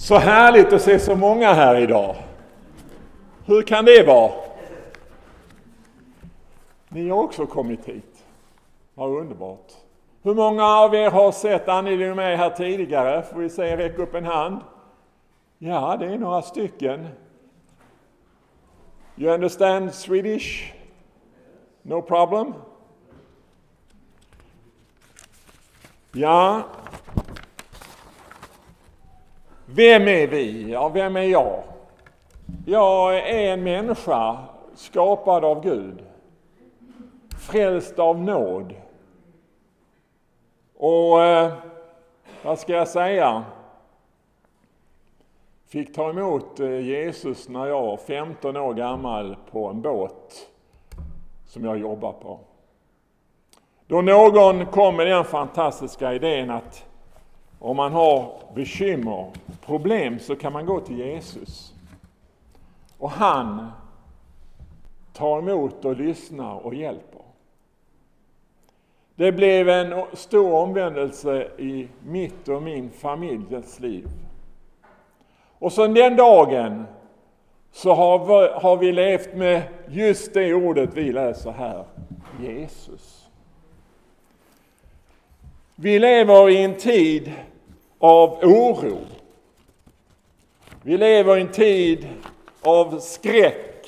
Så härligt att se så många här idag. Hur kan det vara? Ni har också kommit hit. Vad underbart. Hur många av er har sett Anneli och mig här tidigare? Får vi se, räck upp en hand. Ja, det är några stycken. You understand Swedish? No problem? Ja. Vem är vi? Ja, vem är jag? Jag är en människa skapad av Gud. Frälst av nåd. Och vad ska jag säga? Fick ta emot Jesus när jag var 15 år gammal på en båt som jag jobbar på. Då någon kom med den fantastiska idén att om man har bekymmer, problem, så kan man gå till Jesus. Och han tar emot och lyssnar och hjälper. Det blev en stor omvändelse i mitt och min familjes liv. Och sedan den dagen så har vi levt med just det ordet vi läser här. Jesus. Vi lever i en tid av oro. Vi lever i en tid av skräck.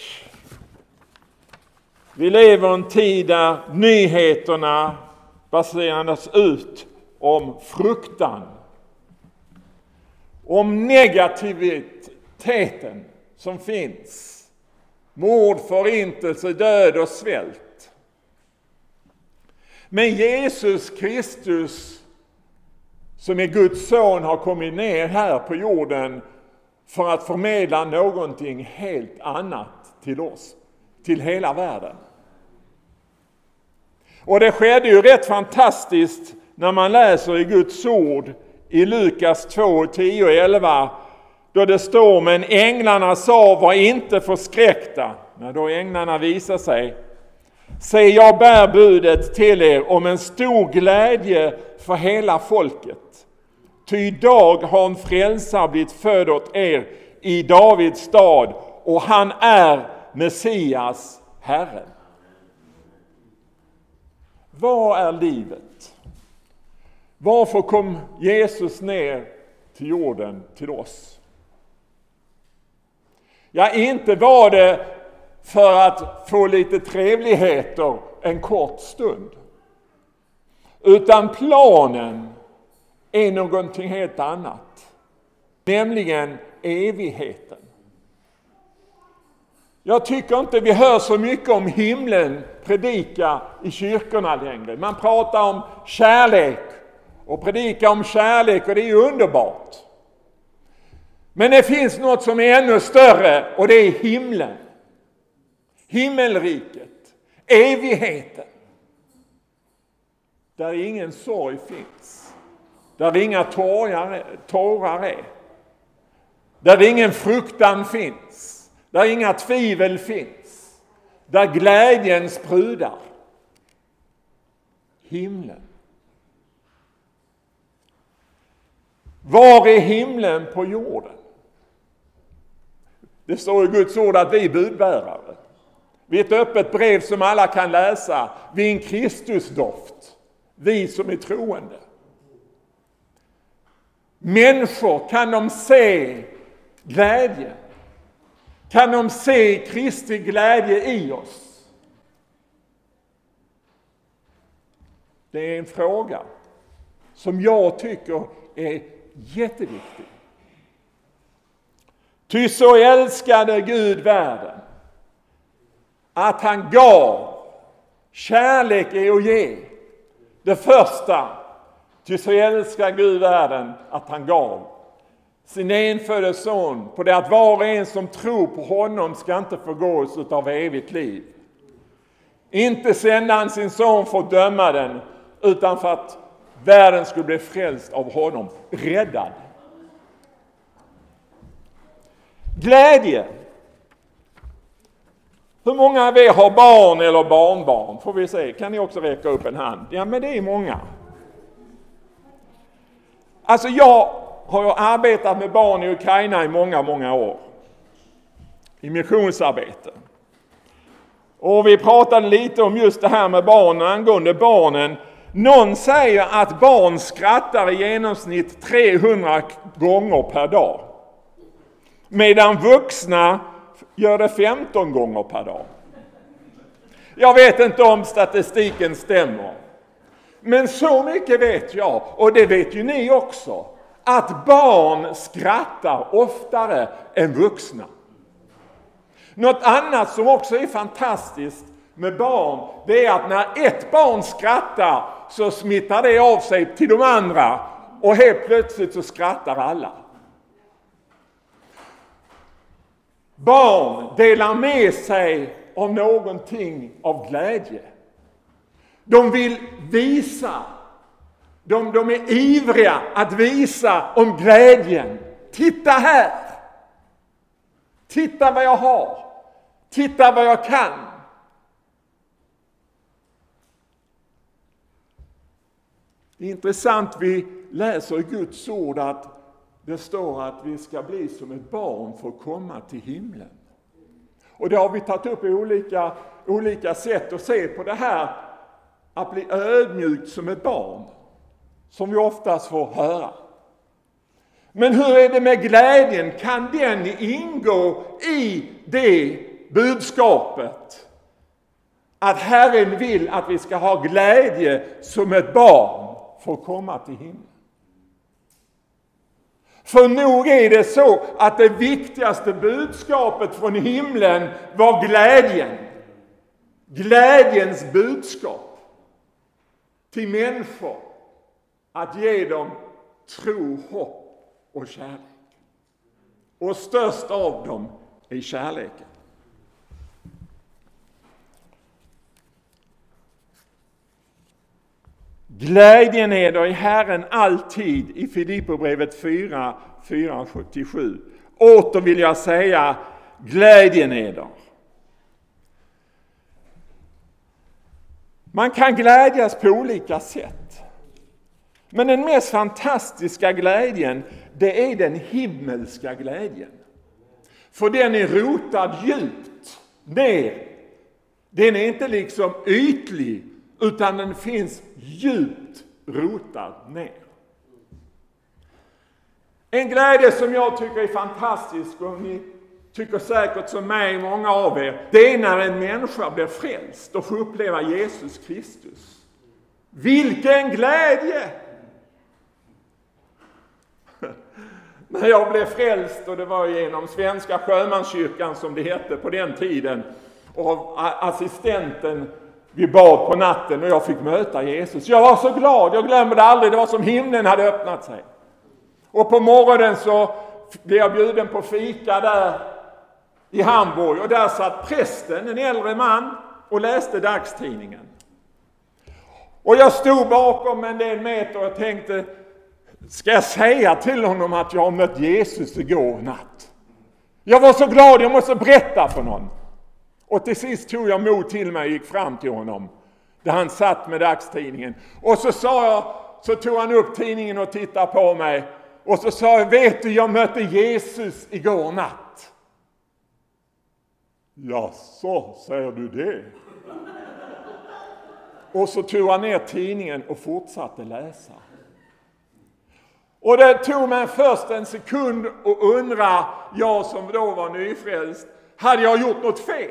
Vi lever i en tid där nyheterna baseras ut om fruktan. Om negativiteten som finns. Mord, förintelse, död och svält. Men Jesus Kristus som är Guds son har kommit ner här på jorden för att förmedla någonting helt annat till oss, till hela världen. Och det skedde ju rätt fantastiskt när man läser i Guds ord i Lukas 2, 10 och 11, då det står: men änglarna sa, var inte förskräckta. När då änglarna visar sig: se, jag bär budet till er om en stor glädje för hela folket. Ty idag har en frälsare blivit född åt er i Davids stad, och han är Messias, Herren. Vad är livet? Varför kom Jesus ner till jorden till oss? Ja, inte var det för att få lite trevligheter en kort stund. Utan planen är någonting helt annat. Nämligen evigheten. Jag tycker inte vi hör så mycket om himlen predika i kyrkorna längre. Man pratar om kärlek och predikar om kärlek, och det är ju underbart. Men det finns något som är ännu större, och det är himlen. Himmelriket, evigheten. Där ingen sorg finns. Där inga tårar är. Där ingen fruktan finns. Där inga tvivel finns. Där glädjen sprudar. Himlen. Var är himlen på jorden? Det står i Guds ord att vi är budbärare. Vi är ett öppet brev som alla kan läsa. Vi är en Kristusdoft. Vi som är troende. Människor, kan de se glädje? Kan de se Kristi glädje i oss? Det är en fråga som jag tycker är jätteviktig. Ty så älskade Gud världen att han gav. Kärlek är att ge. Det första. Ty så älskade Gud världen att han gav sin enfödde son, på det att var och en som tror på honom ska inte förgås utav evigt liv. Inte sända han sin son för att döma den, utan för att världen skulle bli frälst av honom, räddad. Glädje. Hur många av er har barn eller barnbarn? Får vi se, kan ni också räcka upp en hand? Ja, men det är många. Alltså har jag arbetat med barn i Ukraina i många år. I missionsarbete. Och vi pratade lite om just det här med barnen, angående barnen. Någon säger att barn skrattar i genomsnitt 300 gånger per dag. Medan vuxna gör det 15 gånger per dag. Jag vet inte om statistiken stämmer. Men så mycket vet jag, och det vet ju ni också, att barn skrattar oftare än vuxna. Något annat som också är fantastiskt med barn, det är att när ett barn skrattar så smittar det av sig till de andra och helt plötsligt så skrattar alla. Barn delar med sig av någonting av glädje. De vill visa, de är ivriga att visa om glädjen. Titta här! Titta vad jag har! Titta vad jag kan! Det är intressant, vi läser i Guds ord att det står att vi ska bli som ett barn för att komma till himlen. Och det har vi tagit upp i olika sätt att se på det här. Att bli ödmjukt som ett barn. Som vi oftast får höra. Men hur är det med glädjen? Kan den ingå i det budskapet? Att Herren vill att vi ska ha glädje som ett barn för att komma till himlen. För nog är det så att det viktigaste budskapet från himlen var glädjen. Glädjens budskap till människor. Att ge dem tro, hopp och kärlek. Och störst av dem är kärleken. Glädjen är då i Herren alltid, i Filipperbrevet 4:4-7. Åter vill jag säga, glädjen är då. Man kan glädjas på olika sätt. Men den mest fantastiska glädjen, det är den himmelska glädjen. För den är rotad djupt ner. Den är inte liksom ytlig, utan den finns djupt rotad ner. En glädje som jag tycker är fantastisk, och ni tycker säkert som mig, många av er, det är när en människa blir frälst och får uppleva Jesus Kristus. Vilken glädje! När jag blev frälst, och det var genom Svenska Sjömanskyrkan som det hette på den tiden, och assistenten, vi bad på natten och jag fick möta Jesus. Jag var så glad, jag glömde det aldrig, det var som himlen hade öppnat sig. Och på morgonen så blev jag bjuden på fika där i Hamburg, och där satt prästen, en äldre man, och läste dagstidningen. Och jag stod bakom en del meter och tänkte, ska jag säga till honom att jag har mött Jesus igår natt? Jag var så glad, jag måste berätta för någon. Och till sist tog jag mod till mig och gick fram till honom, där han satt med dagstidningen. Och så tog han upp tidningen och tittade på mig. Och så sa jag, vet du, jag mötte Jesus igår natt. Ja, så säger du det. Och så tog han ner tidningen och fortsatte läsa. Och det tog mig först en sekund att undra, jag som då var nyfrälst, hade jag gjort något fel?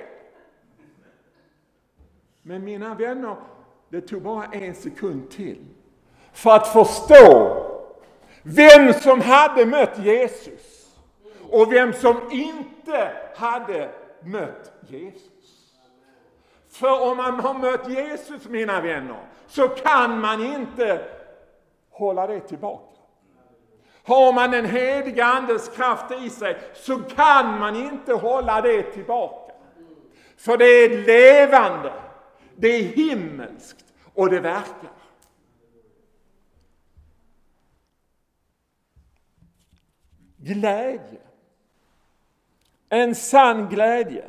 Men mina vänner, det tog bara en sekund till för att förstå vem som hade mött Jesus och vem som inte hade mött Jesus. För om man har mött Jesus, mina vänner, så kan man inte hålla det tillbaka. Har man en helig andes kraft i sig, så kan man inte hålla det tillbaka. För det är levande, det är himmelskt och det verkar. Glädje. En sann glädje.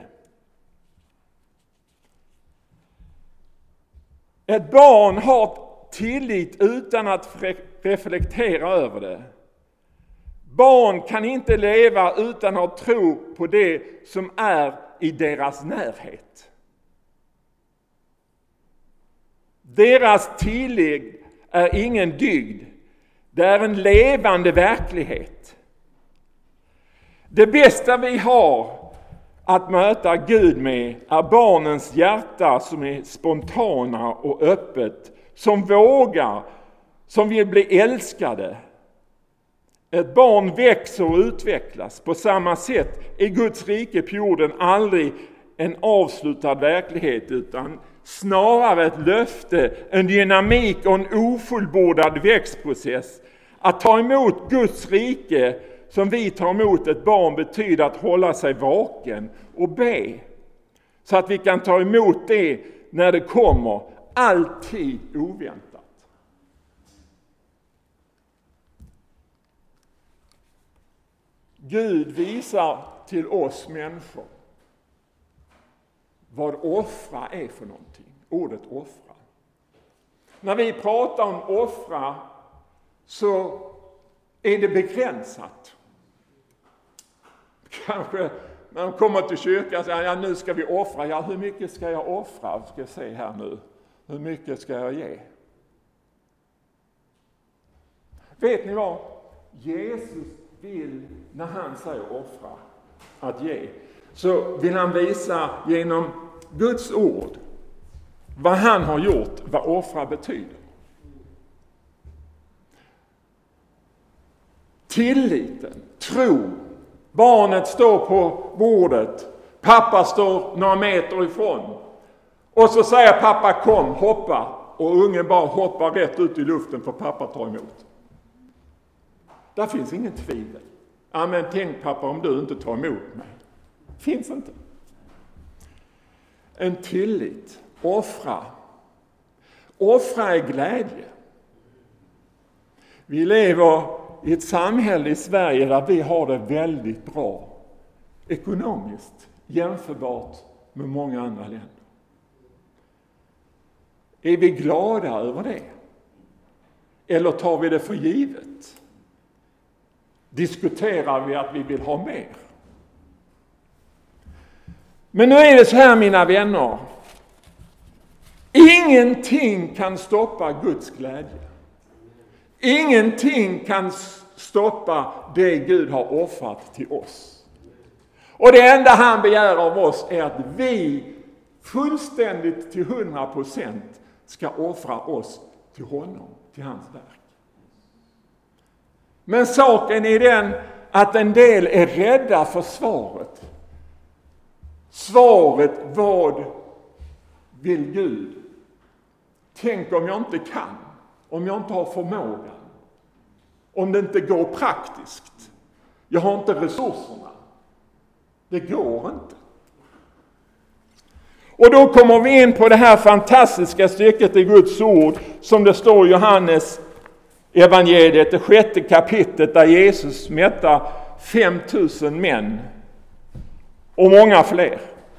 Ett barn har tillit utan att reflektera över det. Barn kan inte leva utan att tro på det som är i deras närhet. Deras tillägg är ingen dygd. Det är en levande verklighet. Det bästa vi har att möta Gud med är barnens hjärta som är spontana och öppet, som vågar, som vill bli älskade. Ett barn växer och utvecklas. På samma sätt är Guds rike på jorden aldrig en avslutad verklighet, utan snarare ett löfte, en dynamik och en ofullbordad växtprocess. Att ta emot Guds rike som vi tar emot ett barn betyder att hålla sig vaken och be. Så att vi kan ta emot det när det kommer, alltid oväntat. Gud visar till oss människor vad offra är för någonting. Ordet offra. När vi pratar om offra så är det begränsat. Kanske när de kommer till kyrkan och säger, ja, nu ska vi offra. Ja, hur mycket ska jag offra? Ska jag se här nu. Hur mycket ska jag ge? Vet ni vad? Jesus vill, när han säger offra, att ge, så vill han visa genom Guds ord vad han har gjort, vad offra betyder. Tilliten, tro. Barnet står på bordet. Pappa står några meter ifrån. Och så säger pappa, kom, hoppa. Och ungen bara hoppar rätt ut i luften för pappa tar emot. Där finns ingen tvivel. Ja, men tänk pappa om du inte tar emot mig. Finns inte. En tillit. Offra. Offra är glädje. Vi lever i ett samhälle i Sverige där vi har det väldigt bra ekonomiskt jämförbart med många andra länder. Är vi glada över det? Eller tar vi det för givet? Diskuterar vi att vi vill ha mer? Men nu är det så här, mina vänner. Ingenting kan stoppa Guds glädje. Ingenting kan stoppa det Gud har offrat till oss. Och det enda han begär av oss är att vi fullständigt till 100% ska offra oss till honom, till hans verk. Men saken är den att en del är rädda för svaret. Svaret, vad vill Gud? Tänk om jag inte kan, om jag inte har förmågan, om det inte går praktiskt. Jag har inte resurserna. Det går inte. Och då kommer vi in på det här fantastiska stycket i Guds ord som det står i Johannes evangeliet, det 6:e kapitlet, där Jesus mättar 5000 män och många fler.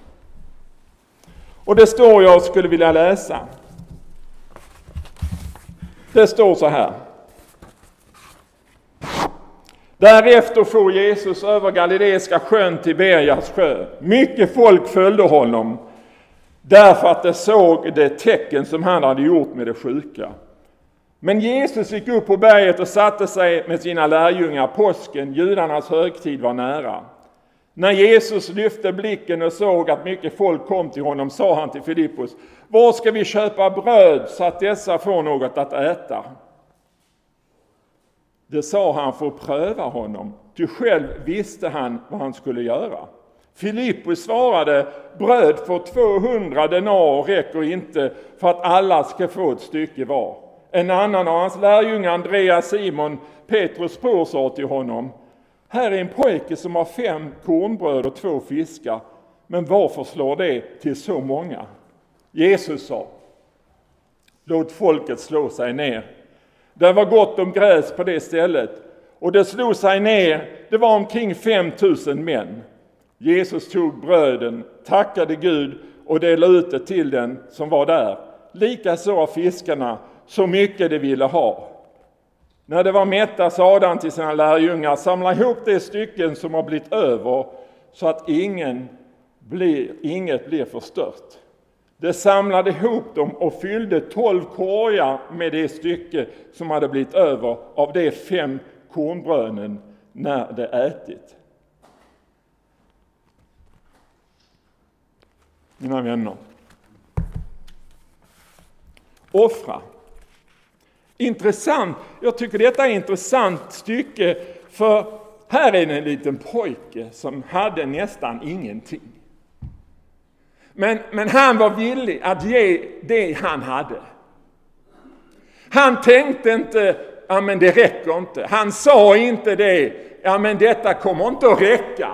Och det står, jag skulle vilja läsa. Det står så här. Därefter for Jesus över Galileiska sjön Tiberias sjö. Mycket folk följde honom därför att de såg det tecken som han hade gjort med de sjuka. Men Jesus gick upp på berget och satte sig med sina lärjungar. Påsken, judarnas högtid, var nära. När Jesus lyfte blicken och såg att mycket folk kom till honom, sa han till Filippus: var ska vi köpa bröd så att dessa får något att äta? Det sa han för att pröva honom, ty själv visste han vad han skulle göra. Filippus svarade: bröd för 200 denar räcker inte för att alla ska få ett stycke var. En annan av hans lärjungar, Andreas, Simon, Petrus bror, sa till honom: här är en pojke som har 5 kornbröd och 2 fiskar, men varför slår det till så många? Jesus sa: låt folket slå sig ner. Det var gott om gräs på det stället, och det slog sig ner. Det var omkring 5000 män. Jesus tog bröden, tackade Gud och delade ut det till den som var där. Likaså av fiskarna, så mycket de ville ha. När det var mätta sade han till sina lärjungar: samla ihop de stycken som har blivit över, så att inget blir förstört. De samlade ihop dem och fyllde 12 korgar med det stycke som hade blivit över av de 5 kornbröden när de ätit. Mina vänner, offra. Intressant. Jag tycker detta är ett intressant stycke, för här är det en liten pojke som hade nästan ingenting. Men han var villig att ge det han hade. Han tänkte inte, ja men det räcker inte. Han sa inte det, ja men detta kommer inte att räcka.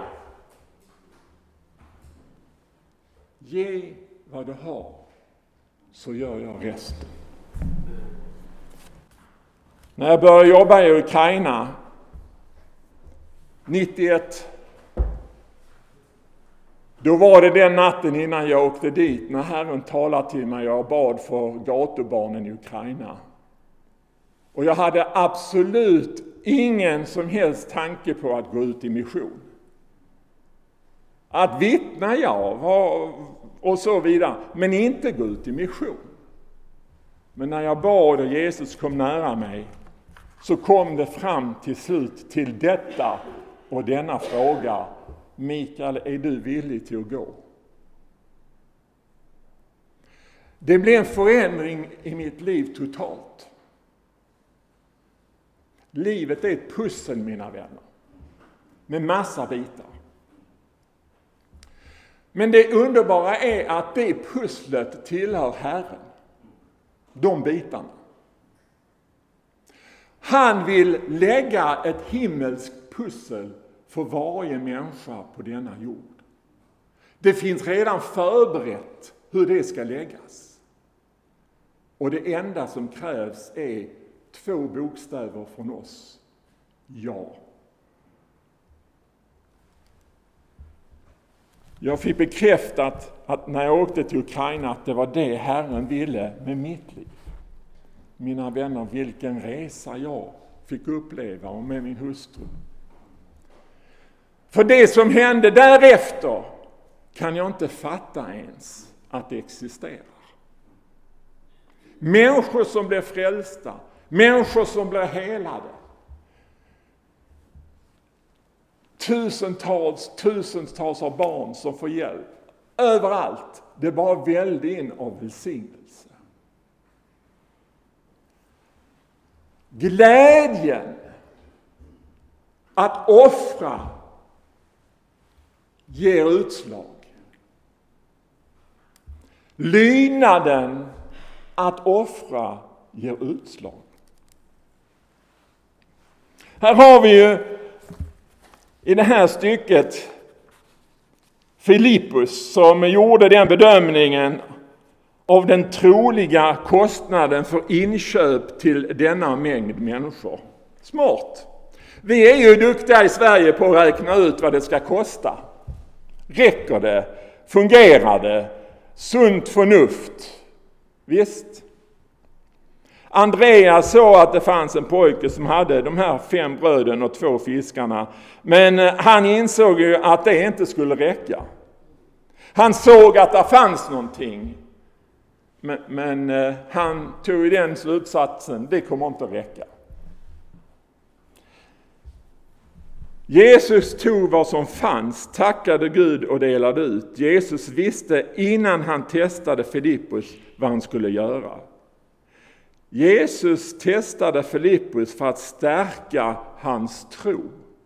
Ge vad du har, så gör jag resten. När jag började jobba i Ukraina 91, då var det den natten innan jag åkte dit, när Herren talade till mig och bad för gatubarnen i Ukraina. Och jag hade absolut ingen som helst tanke på att gå ut i mission. Att vittna, ja, och så vidare, men inte gå ut i mission. Men när jag bad och Jesus kom nära mig, så kom det fram till slut till detta och denna fråga: Mikael, är du villig till att gå? Det blev en förändring i mitt liv totalt. Livet är ett pussel, mina vänner, med massa bitar. Men det underbara är att det pusslet tillhör Herren. De bitarna. Han vill lägga ett himmelskt pussel för varje människa på denna jord. Det finns redan förberett hur det ska läggas. Och det enda som krävs är 2 bokstäver från oss: ja. Jag fick bekräftat att när jag åkte till Ukraina att det var det Herren ville med mitt liv. Mina vänner, vilken resa jag fick uppleva, och med min hustru. För det som hände därefter kan jag inte fatta ens att det existerar. Människor som blev frälsta, människor som blev helade. Tusentals av barn som får hjälp. Överallt. Det bara välde in av välsignelse. Glädjen att offra ger utslag. Lydnaden att offra ger utslag. Här har vi ju i det här stycket Filippus som gjorde den bedömningen av den troliga kostnaden för inköp till denna mängd människor. Smart. Vi är ju duktiga i Sverige på att räkna ut vad det ska kosta. Räcker det? Fungerar det? Sunt förnuft? Visst. Andreas sa att det fanns en pojke som hade de här 5 bröden och 2 fiskarna. Men han insåg ju att det inte skulle räcka. Han såg att det fanns någonting. Men han tog den slutsatsen, det kommer inte att räcka. Jesus tog vad som fanns, tackade Gud och delade ut. Jesus visste innan han testade Filippus vad han skulle göra. Jesus testade Filippus för att stärka hans tro.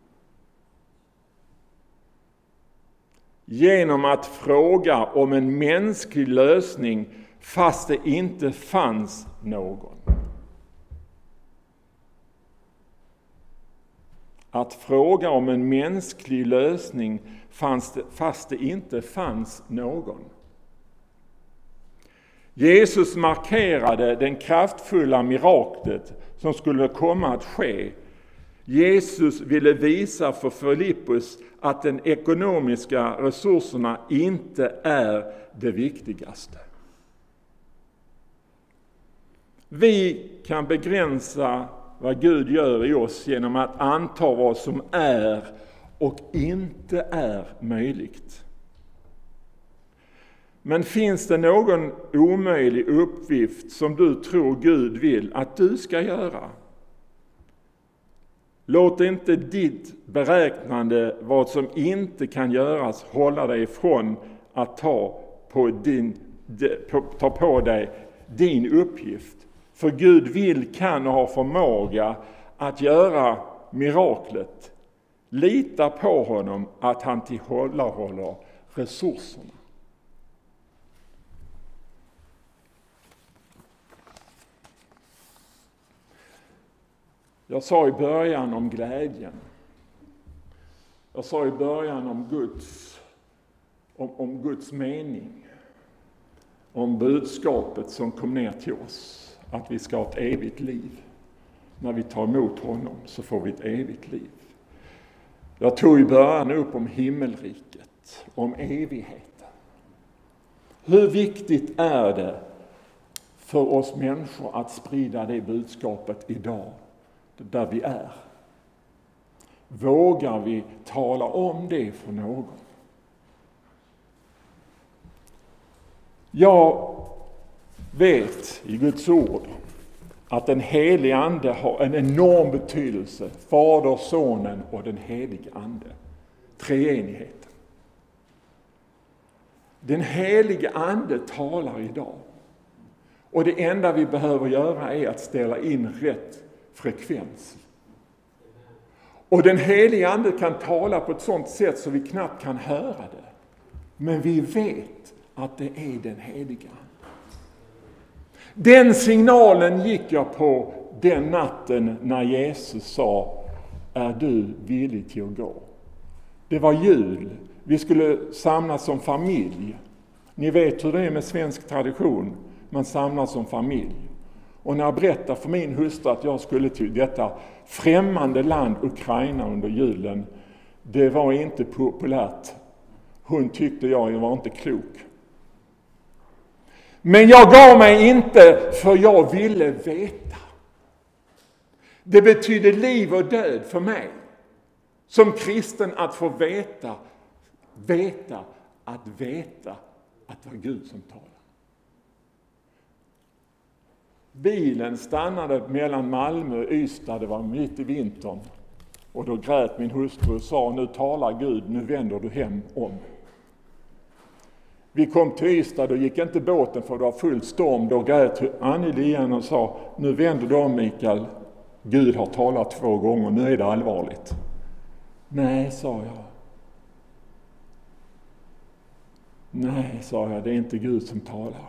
Genom att fråga om en mänsklig lösning fast det inte fanns någon. Att fråga om en mänsklig lösning fast det inte fanns någon. Jesus markerade den kraftfulla miraklet som skulle komma att ske. Jesus ville visa för Filippus att den ekonomiska resurserna inte är det viktigaste. Vi kan begränsa vad Gud gör i oss genom att anta vad som är och inte är möjligt. Men finns det någon omöjlig uppgift som du tror Gud vill att du ska göra? Låt inte ditt beräknande vad som inte kan göras hålla dig ifrån att ta på dig din uppgift. För Gud vill, kan och har förmåga att göra miraklet. Lita på honom att han tillhandahåller resurserna. Jag sa i början om glädjen. Jag sa i början om Guds mening. Om budskapet som kom ner till oss. Att vi ska ha ett evigt liv. När vi tar emot honom så får vi ett evigt liv. Jag tog i början upp om himmelriket. Om evigheten. Hur viktigt är det för oss människor att sprida det budskapet idag? Där vi är. Vågar vi tala om det för någon? Jag vet i Guds ord att den helige ande har en enorm betydelse. Fader, sonen och den helige ande. Treenigheten. Den helige ande talar idag. Och det enda vi behöver göra är att ställa in rätt frekvens. Och den helige ande kan tala på ett sådant sätt så vi knappt kan höra det. Men vi vet att det är den helige ande. Den signalen gick jag på den natten när Jesus sa: är du villig till att gå? Det var jul. Vi skulle samlas som familj. Ni vet hur det är med svensk tradition. Man samlas som familj. Och när jag berättade för min hustru att jag skulle till detta främmande land Ukraina under julen, det var inte populärt. Hon tyckte jag var inte klok. Men jag gav mig inte, för jag ville veta. Det betyder liv och död för mig som kristen att få veta att det var Gud som talade. Bilen stannade mellan Malmö och Ystad, det var mitt i vintern. Och då grät min hustru och sa: nu talar Gud, nu vänder du hem om. Vi kom till Ystad och gick inte båten för det var full storm. Då grät Anneli igen och sa: nu vänder du om, Mikael. Gud har talat 2 gånger, nu är det allvarligt. Nej, sa jag. Nej, sa jag, det är inte Gud som talar.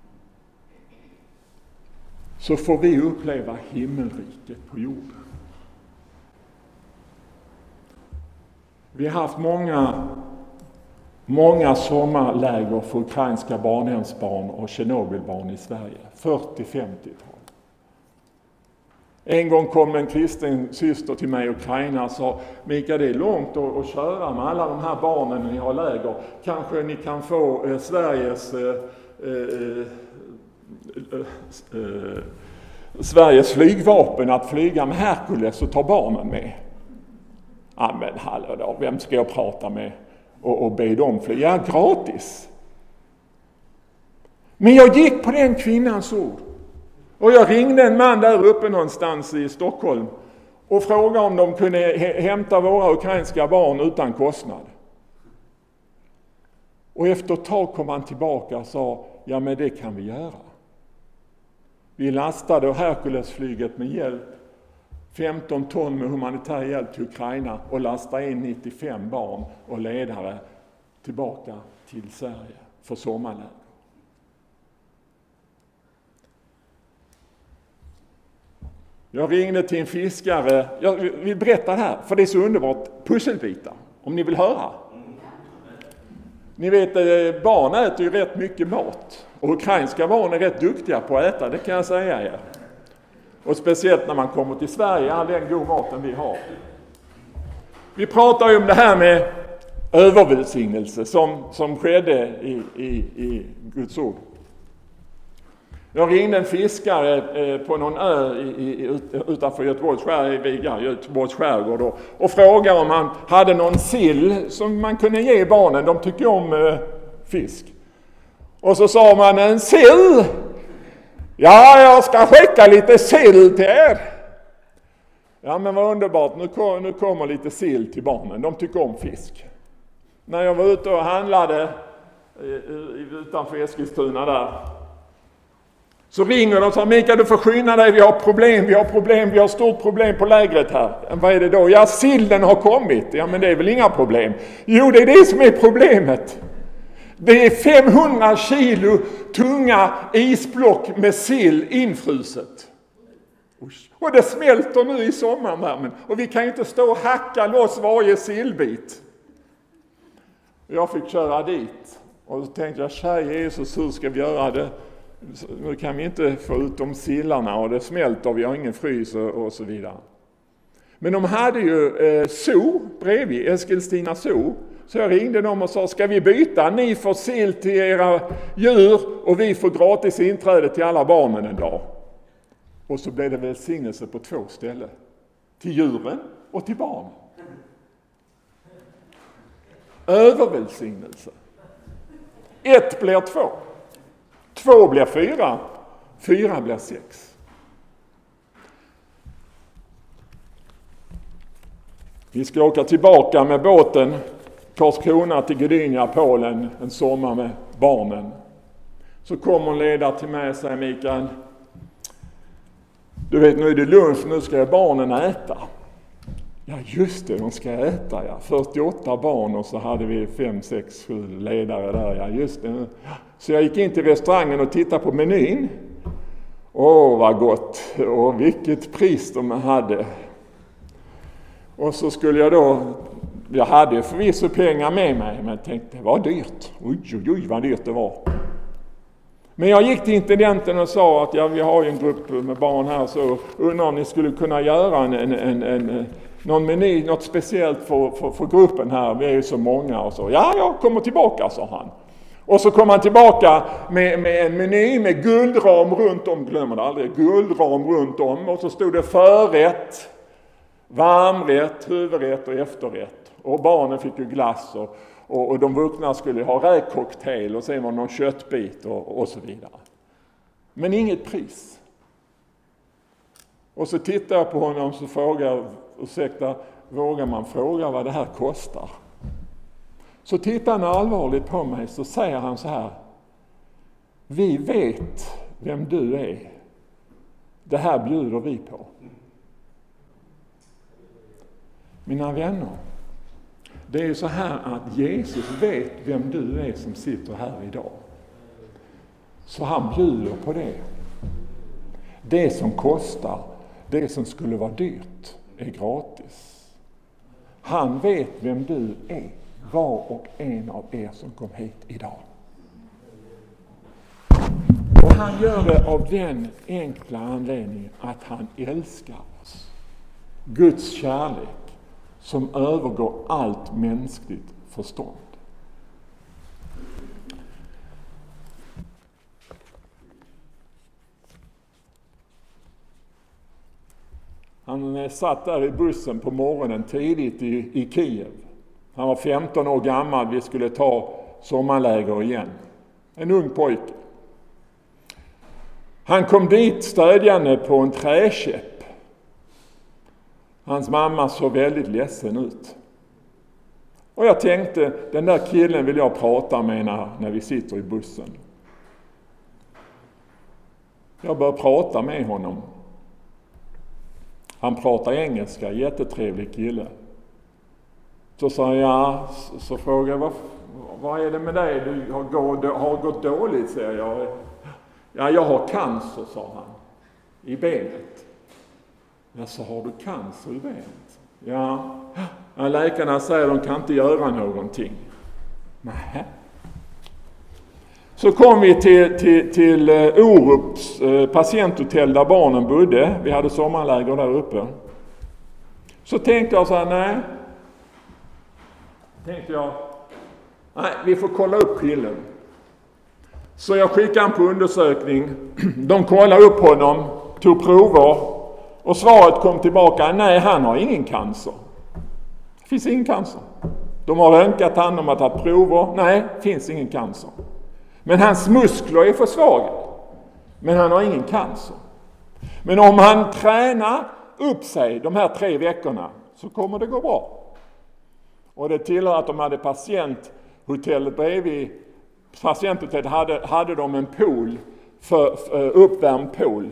Så får vi uppleva himmelriket på jorden. Vi har haft många sommarläger för ukrainska barnhemsbarn och Tjernobylbarn i Sverige. 40-50-tal. En gång kom en kristen syster till mig i Ukraina och sa: Mikael, det är långt att köra med alla de här barnen ni har läger. Kanske ni kan få Sveriges flygvapen att flyga med Hercules och ta barnen med. Ja, men hallå då, vem ska jag prata med och be dem flyga? Ja, gratis. Men jag gick på den kvinnans ord. Och jag ringde en man där uppe någonstans i Stockholm och frågade om de kunde hämta våra ukrainska barn utan kostnad. Och efter ett tag kom han tillbaka och sa: ja, men det kan vi göra. Vi lastade Herculesflyget med hjälp, 15 ton med humanitär hjälp till Ukraina, och lastade in 95 barn och ledare tillbaka till Sverige för sommarläger. Jag ringde till en fiskare. Jag vill berätta det här, för det är så underbart. Pusselbitar, om ni vill höra. Ni vet, barn äter ju rätt mycket mat. Och ukrainska barn är rätt duktiga på att äta, det kan jag säga er. Och speciellt när man kommer till Sverige, all den god maten vi har. Vi pratar ju om det här med övervälsignelse som skedde i Guds ord. Jag ringde en fiskare på någon ö utanför Göteborgs skärgård och frågade om han hade någon sill som man kunde ge barnen. De tycker om fisk. Och så sa man, en sill? Ja, jag ska skicka lite sill till er. Ja, men vad underbart. Nu kommer lite sill till barnen. De tycker om fisk. När jag var ute och handlade utanför Eskilstuna där, så ringer de och sa, Mikael, du får skynda dig, vi har stort problem på lägret här. Vad är det då? Ja, sillen har kommit. Ja, men det är väl inga problem. Jo, det är det som är problemet. Det är 500 kilo tunga isblock med sill infruset. Och det smälter nu i sommarvärmen. Och vi kan ju inte stå och hacka loss varje sillbit. Jag fick köra dit. Och så tänkte jag, kära Jesus, hur ska vi göra det? Nu kan vi inte få ut de sillarna och det smälter, vi har ingen frys och så vidare. Men de hade ju zoo bredvid, Eskilstina zoo. Så jag ringde dem och sa, ska vi byta? Ni får sill till era djur och vi får gratis inträde till alla barnen en dag. Och så blev det välsignelse på 2 ställen. Till djuren och till barnen. Övervälsignelse. 1 blir 2. 2 blir 4. 4 blir 6. Vi ska åka tillbaka med båten Karlskrona till Gdynia, Polen, en sommar med barnen. Så kommer en ledare till mig och säger, Mikael, du vet, nu är det lunch, nu ska barnen äta. Ja, just det, de ska äta, ja. 48 barn och så hade vi 5, 6, 7 ledare där, ja, just det. Så jag gick in till restaurangen och tittade på menyn. Åh, vad gott! Och vilket pris de hade. Och så skulle jag hade förvisso pengar med mig, men jag tänkte, det var dyrt. Oj, vad dyrt det var. Men jag gick till intendenten och sa att vi har ju en grupp med barn här, så undrar om ni skulle kunna göra någon meny, något speciellt för gruppen här. Vi är ju så många och så. Ja, jag kommer tillbaka, sa han. Och så kom han tillbaka med en meny med guldram runt om, glömmer det aldrig, guldram runt om. Och så stod det förrätt, varmrätt, huvudrätt och efterrätt. Och barnen fick ju glass och de vuxna skulle ha räkcocktail och sen var någon köttbit och så vidare. Men inget pris. Och så tittar jag på honom och så frågar, ursäkta, vågar man fråga vad det här kostar? Så tittar han allvarligt på mig, så säger han så här, vi vet vem du är. Det här bjuder vi på. Mina vänner, det är så här att Jesus vet vem du är som sitter här idag. Så han bjuder på det. Det som kostar, det som skulle vara dyrt, är gratis. Han vet vem du är, var och en av er som kom hit idag. Och han gör det av den enkla anledningen att han älskar oss. Guds kärlek som övergår allt mänskligt förstånd. Han satt där i bussen på morgonen tidigt i Kiev. Han var 15 år gammal, vi skulle ta sommarläger igen. En ung pojke. Han kom dit stödjande på en träkäpp. Hans mamma såg väldigt ledsen ut. Och jag tänkte, den där killen vill jag prata med när vi sitter i bussen. Jag började prata med honom. Han pratar engelska, jättetrevlig kille. Så sa jag, så frågade jag, vad är det med dig? Du har gått dåligt, säger jag. Ja, jag har cancer, sa han, i benet. Ja, så har du cancer i benet? Ja, läkarna säger att de kan inte göra någonting. Nej. Så kom vi till Orups patienthotell där barnen bodde. Vi hade sommarläger där uppe. Så tänkte jag så här, nej, vi får kolla upp killen. Så jag skickade han på undersökning. De kollade upp honom, tog prover och svaret kom tillbaka: nej, han har ingen cancer. Det finns ingen cancer. De har röntgat han, de har tagit prover. Nej, det finns ingen cancer. Men hans muskler är för svaga. Men han har ingen cancer. Men om han tränar upp sig de här 3 veckorna så kommer det gå bra. Och det tillhör att de hade patienthotellet bredvid. Patienthotellet hade de en pool, för uppvärmd pool.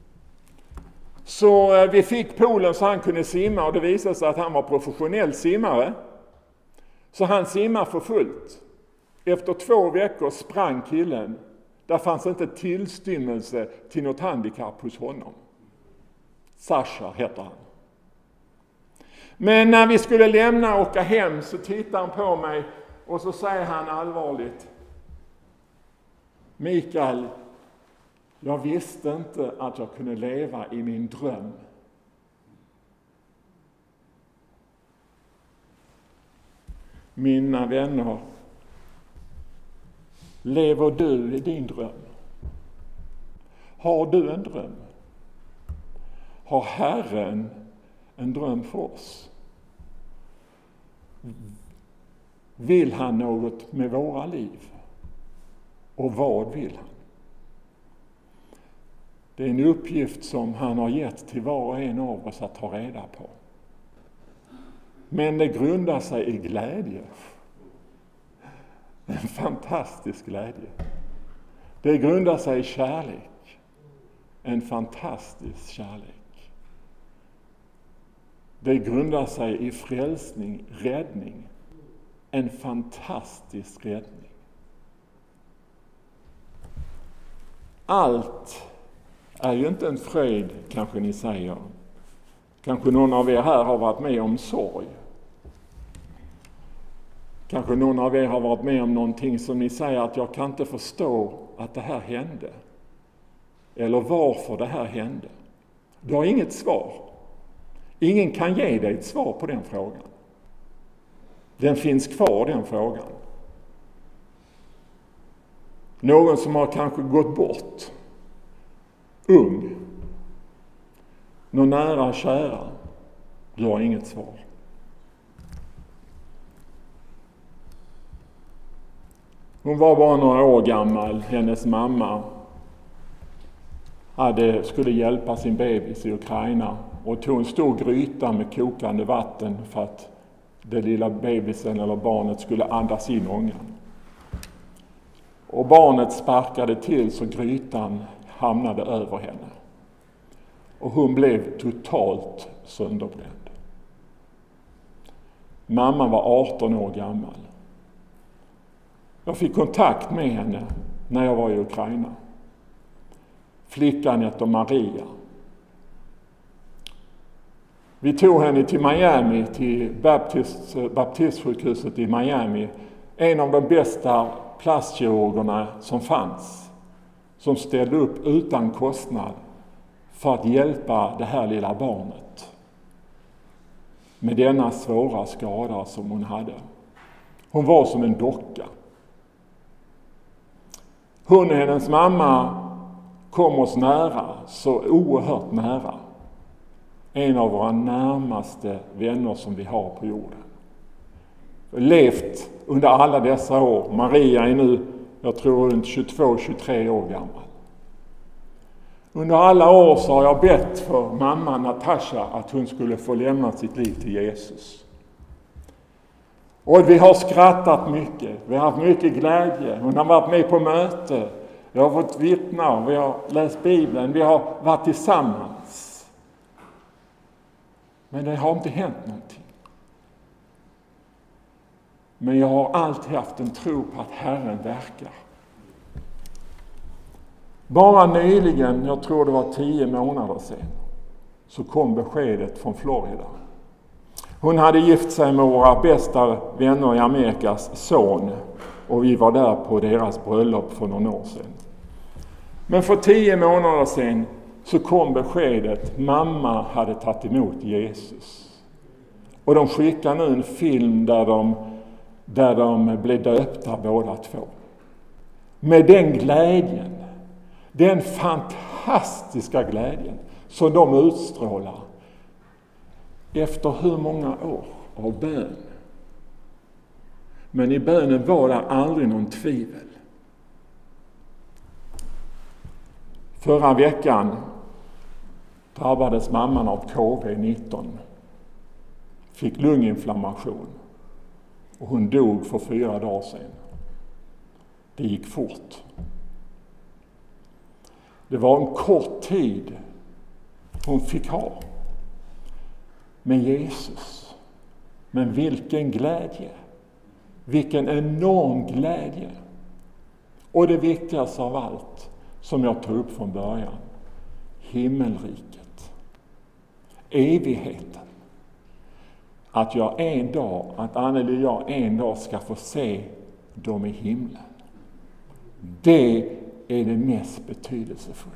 Så vi fick poolen så han kunde simma, och det visade sig att han var professionell simmare. Så han simmar för fullt. Efter 2 veckor sprang killen. Där fanns inte tillstymmelse till något handikapp hos honom. Sasha heter han. Men när vi skulle lämna och åka hem så tittar han på mig och så säger han allvarligt: Mikael, jag visste inte att jag kunde leva i min dröm. Mina vänner, lever du i din dröm? Har du en dröm? Har Herren en dröm för oss? Vill han något med våra liv? Och vad vill han? Det är en uppgift som han har gett till var och en av oss att ta reda på. Men det grundar sig i glädje. En fantastisk glädje. Det grundar sig i kärlek. En fantastisk kärlek. Det grundar sig i frälsning, räddning. En fantastisk räddning. Allt är ju inte en fröjd, kanske ni säger. Kanske någon av er här har varit med om sorg. Kanske någon av er har varit med om någonting som ni säger att jag kan inte förstå att det här hände. Eller varför det här hände. Du har inget svar. Ingen kan ge dig ett svar på den frågan. Den finns kvar, den frågan. Någon som har kanske gått bort. Ung. Någon nära kära. Du har inget svar. Hon var bara några år gammal. Hennes mamma skulle hjälpa sin bebis i Ukraina. Och tog en stor gryta med kokande vatten för att det lilla bebisen eller barnet skulle andas in ångan. Och barnet sparkade till så grytan hamnade över henne. Och hon blev totalt sönderbränd. Mamman var 18 år gammal. Jag fick kontakt med henne när jag var i Ukraina. Flickan heter Maria. Vi tog henne till Miami, till baptistsjukhuset i Miami. En av de bästa plastkirurgerna som fanns. Som ställde upp utan kostnad för att hjälpa det här lilla barnet. Med denna svåra skada som hon hade. Hon var som en docka. Hon och hennes mamma kom oss nära, så oerhört nära. En av våra närmaste vänner som vi har på jorden. Levt under alla dessa år. Maria är nu, jag tror, runt 22-23 år gammal. Under alla år så har jag bett för mamma Natasha att hon skulle få lämna sitt liv till Jesus. Och vi har skrattat mycket. Vi har haft mycket glädje. Hon har varit med på möte. Vi har fått vittna. Vi har läst Bibeln. Vi har varit tillsammans. Men det har inte hänt någonting. Men jag har alltid haft en tro på att Herren verkar. Bara nyligen, jag tror det var 10 månader sedan, så kom beskedet från Florida. Hon hade gift sig med våra bästa vänner i Amerikas son. Och vi var där på deras bröllop för några år sedan. Men för 10 månader sedan så kom beskedet. Mamma hade tagit emot Jesus. Och de skickar nu en film där de blev döpta båda två. med den glädjen, den fantastiska glädjen som de utstrålar efter hur många år av bön. Men i bönen var det aldrig någon tvivel. Förra veckan drabbades mamman av COVID-19. Fick lunginflammation. Och hon dog för 4 dagar sedan. Det gick fort. Det var en kort tid hon fick ha med Jesus. Men vilken glädje. Vilken enorm glädje. Och det viktigaste av allt, som jag tog upp från början. Himmelriket. Evigheten. Att Anneli och jag en dag ska få se dem i himlen. Det är det mest betydelsefulla.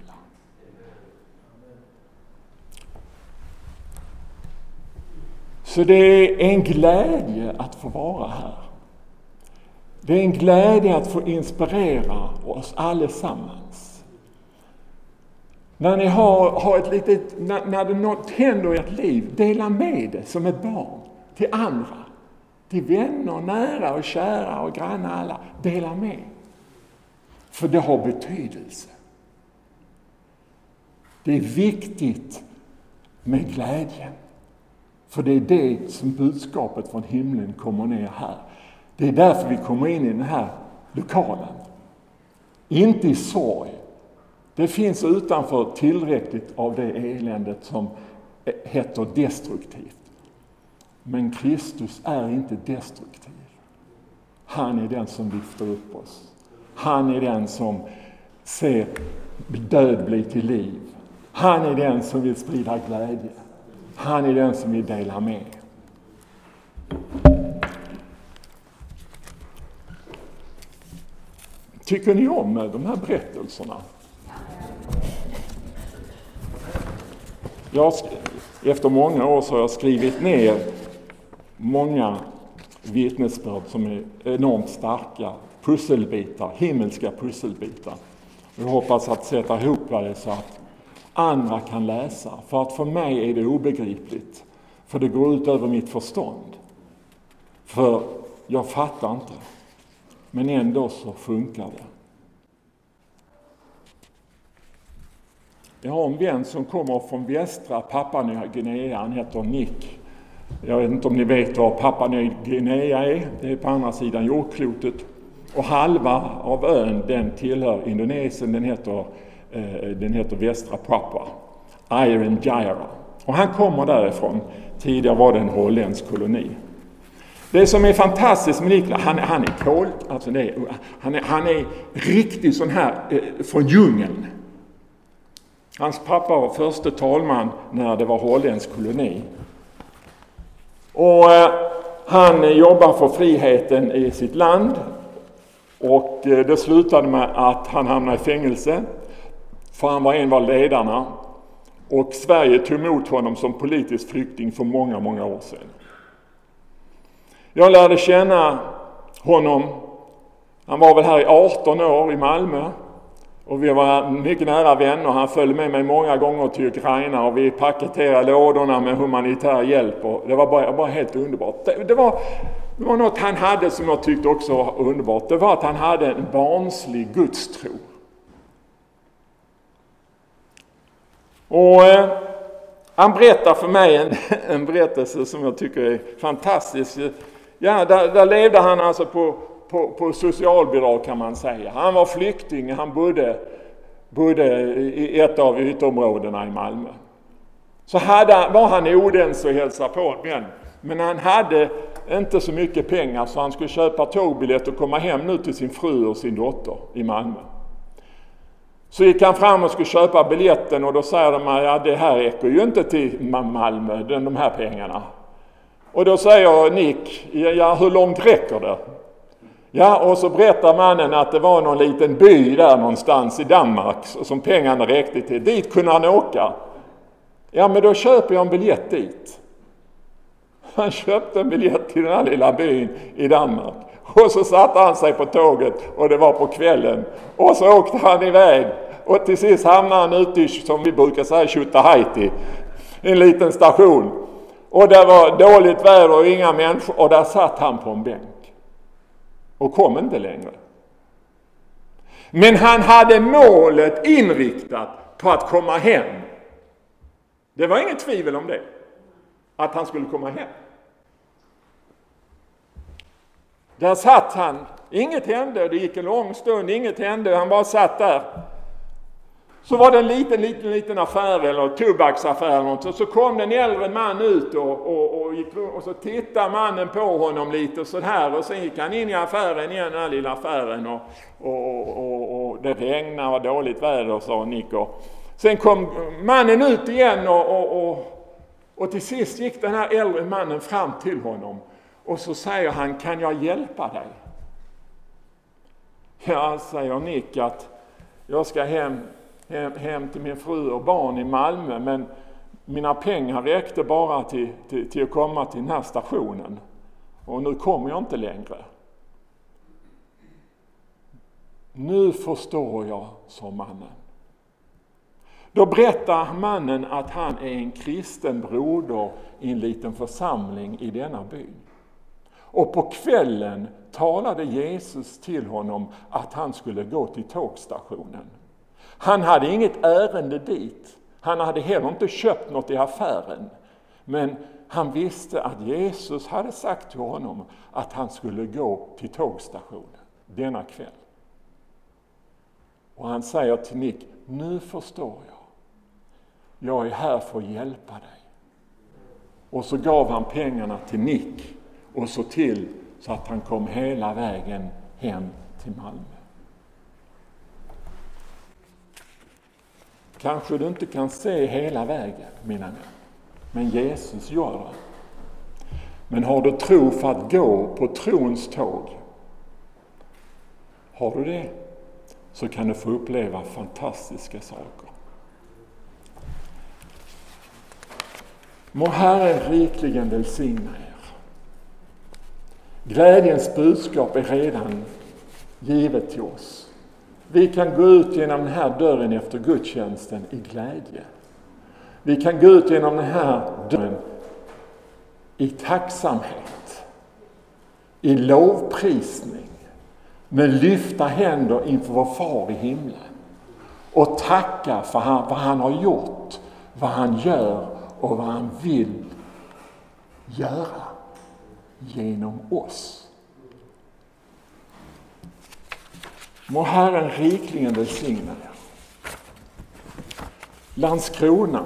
Så det är en glädje att få vara här. Det är en glädje att få inspirera oss allesammans. När ni har ett litet, när det något händer i ert liv, dela med det som ett barn till andra. Till vänner, nära och kära och grannar alla. Dela med. För det har betydelse. Det är viktigt med glädjen. För det är det som budskapet från himlen kommer ner här. Det är därför vi kommer in i den här lokalen. Inte i sorg. Det finns utanför tillräckligt av det eländet som heter destruktivt. Men Kristus är inte destruktiv. Han är den som lyfter upp oss. Han är den som ser död bli till liv. Han är den som vill sprida glädje. Han är den som vill dela med. Tycker ni om de här berättelserna? Efter många år så har jag skrivit ner många vittnesbörd som är enormt starka pusselbitar, himmelska pusselbitar. Jag hoppas att sätta ihop det så att andra kan läsa. För att för mig är det obegripligt. För det går ut över mitt förstånd. För jag fattar inte. Men ändå så funkar det. Jag har en vän som kommer från västra Papua Nya Guinea. Han heter Nick. Jag vet inte om ni vet vad Papua Nya Guinea är. Det är på andra sidan jordklotet. Och halva av ön, den tillhör Indonesien. Den heter västra Papua. Irian Jaya. Och han kommer därifrån. Tidigare var det en holländsk koloni. Det som är fantastiskt med Niklas, han är kol, alltså han är riktigt sån här från djungeln. Hans pappa var förste talman när det var holländsk koloni. Och han jobbar för friheten i sitt land. Och det slutade med att han hamnade i fängelse. För han var en av ledarna. Och Sverige tog emot honom som politisk flykting för många, många år sedan. Jag lärde känna honom. Han var väl här i 18 år i Malmö. Och vi var mycket nära vänner. Han följde med mig många gånger till Ukraina. Och vi paketerade lådorna med humanitär hjälp. Och det var bara helt underbart. Det var något han hade som jag tyckte också var underbart. Det var att han hade en barnslig gudstro. Och han berättar för mig en berättelse som jag tycker är fantastisk. Ja, där levde han alltså på socialbidrag kan man säga. Han var flykting, han bodde i ett av ytterområdena i Malmö. Så var han i Odense och hälsade på en vän. Men han hade inte så mycket pengar så han skulle köpa tågbiljett och komma hem nu till sin fru och sin dotter i Malmö. Så gick han fram och skulle köpa biljetten och då säger de att ja, det här räcker ju inte till Malmö, de här pengarna. Och då säger Nick, ja hur långt räcker det? Ja, och så berättar mannen att det var någon liten by där någonstans i Danmark som pengarna räckte till. Dit kunde han åka. Ja, men då köper jag en biljett dit. Han köpte en biljett till den här lilla byn i Danmark. Och så satte han sig på tåget och det var på kvällen. Och så åkte han iväg. Och till sist hamnade han ute i, som vi brukar säga, Tjutaheiti. En liten station. Och det var dåligt väder och inga människor. Och där satt han på en bänk. Och kom inte längre. Men han hade målet inriktat på att komma hem. Det var inget tvivel om det. Att han skulle komma hem. Där satt han. Inget hände. Det gick en lång stund. Inget hände. Han bara satt där. Så var det en liten affär eller tobaksaffär eller något. Och så kom den äldre man ut och så tittade mannen på honom lite och så här. Och sen gick han in i affären igen, den här lilla affären. Och det regnade och dåligt väder, sa Nick. Sen kom mannen ut igen och till sist gick den här äldre mannen fram till honom. Och så säger han, kan jag hjälpa dig? Ja, säger Nick, att jag ska hem till min fru och barn i Malmö, men mina pengar räckte bara till att komma till den här stationen. Och nu kommer jag inte längre. Nu förstår jag, sa mannen. Då berättar mannen att han är en kristen broder i en liten församling i denna by. Och på kvällen talade Jesus till honom att han skulle gå till tågstationen. Han hade inget ärende dit. Han hade heller inte köpt något i affären. Men han visste att Jesus hade sagt till honom att han skulle gå till tågstationen denna kväll. Och han säger till Nick, nu förstår jag. Jag är här för att hjälpa dig. Och så gav han pengarna till Nick och så till så att han kom hela vägen hem till Malmö. Kanske du inte kan se hela vägen, mina vänner. Men Jesus gör det. Men har du tro för att gå på trons tåg? Har du det? Så kan du få uppleva fantastiska saker. Må Herren rikligen välsigna er. Glädjens budskap är redan givet till oss. Vi kan gå ut genom den här dörren efter gudstjänsten i glädje. Vi kan gå ut genom den här dörren i tacksamhet, i lovprisning, med lyfta händer inför vår far i himlen och tacka för vad han har gjort, vad han gör och vad han vill göra genom oss. Må Herren rikligen välsigna er. Landskrona.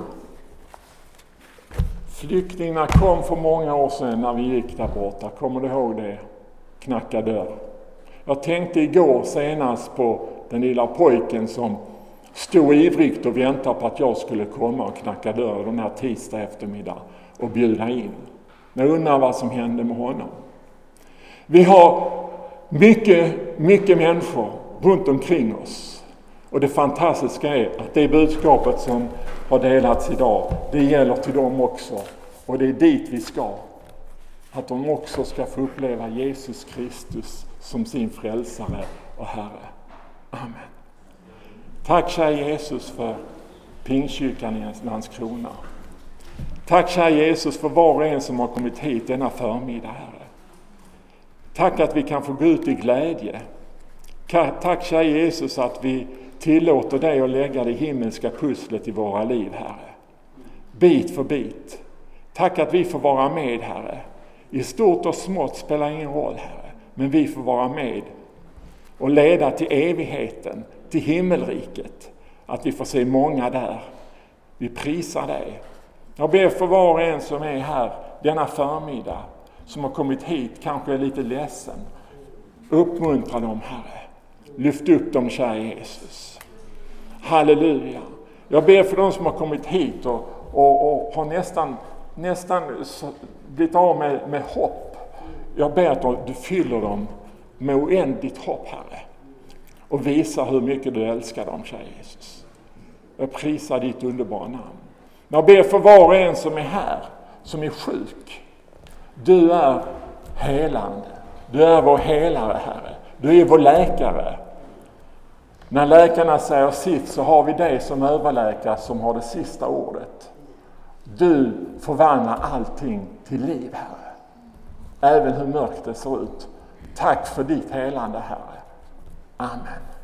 Flyktingarna kom för många år sedan när vi gick där borta. Kommer du ihåg det? Knacka dörr. Jag tänkte igår senast på den lilla pojken som stod ivrigt och väntade på att jag skulle komma och knacka dörr den här tisdag eftermiddag och bjuda in. Jag undrar vad som hände med honom. Vi har mycket människor runt omkring oss. Och det fantastiska är att det budskapet som har delats idag, det gäller till dem också. Och det är dit vi ska. Att de också ska få uppleva Jesus Kristus som sin frälsare och Herre. Amen. Tack kära Jesus för Pingstkyrkan i Landskrona. Tack kära Jesus för var och en som har kommit hit denna förmiddag, Herre. Tack att vi kan få gå ut i glädje. Tack kära Jesus att vi tillåter dig att lägga det himmelska pusslet i våra liv, Herre. Bit för bit. Tack att vi får vara med, Herre. I stort och smått spelar ingen roll, Herre. Men vi får vara med och leda till evigheten, till himmelriket. Att vi får se många där. Vi prisar dig. Jag ber för var och en som är här denna förmiddag, som har kommit hit, kanske är lite ledsen. Uppmuntra dem, Herre. Lyft upp dem, kära Jesus. Halleluja. Jag ber för dem som har kommit hit och har nästan blivit av med hopp. Jag ber att du fyller dem med oändligt hopp, Herre. Och visar hur mycket du älskar dem, kära Jesus. Jag prisar ditt underbara namn. Jag ber för var och en som är här, som är sjuk. Du är helande. Du är vår helare, Herre. Du är vår läkare. När läkarna säger sitt så har vi dig som överläkare som har det sista ordet. Du förvandlar allting till liv, Herre. Även hur mörkt det ser ut. Tack för ditt helande, Herre. Amen.